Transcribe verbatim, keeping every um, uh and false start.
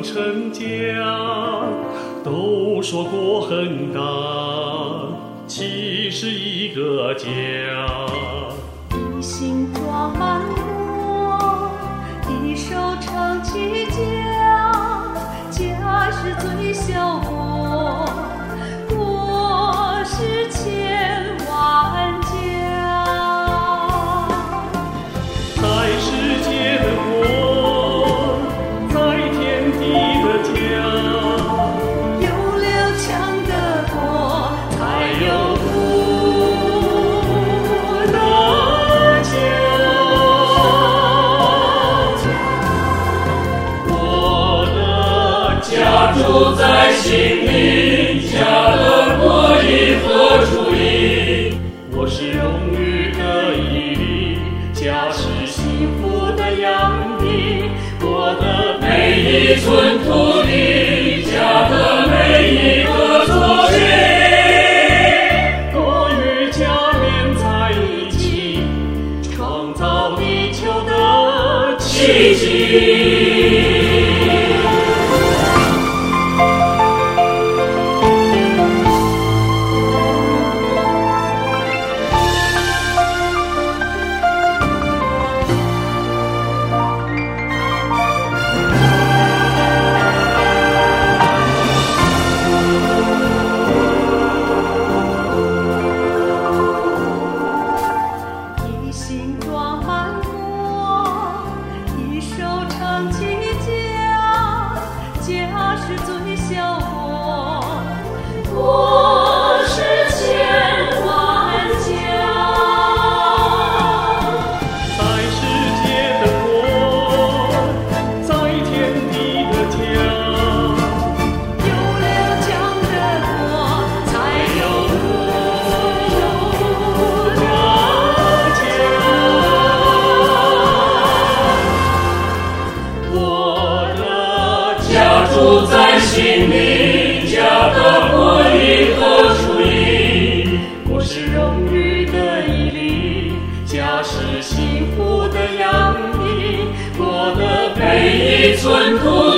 成家，都说国很大，其实一个家。 一心装满国，一手撑起家，家是最小国，国是千万家。 在世界的国，在天地的家， 有了强的国，才有富的家。 我的家住在心里，家的国以何处依？我是荣誉的毅力，家是幸福的洋溢。我的每一寸土地，家的每一个作品，国与家连在一起，创造地球的奇迹。 一心装满国，一手撑起家，家是最小国，国是千万家。 在世界的国，在天地的家， 有了强的国，才有富的家。 我的家住在心里，家的国以何处依？我是荣誉的毅力，家是幸福的洋溢。我的每一寸土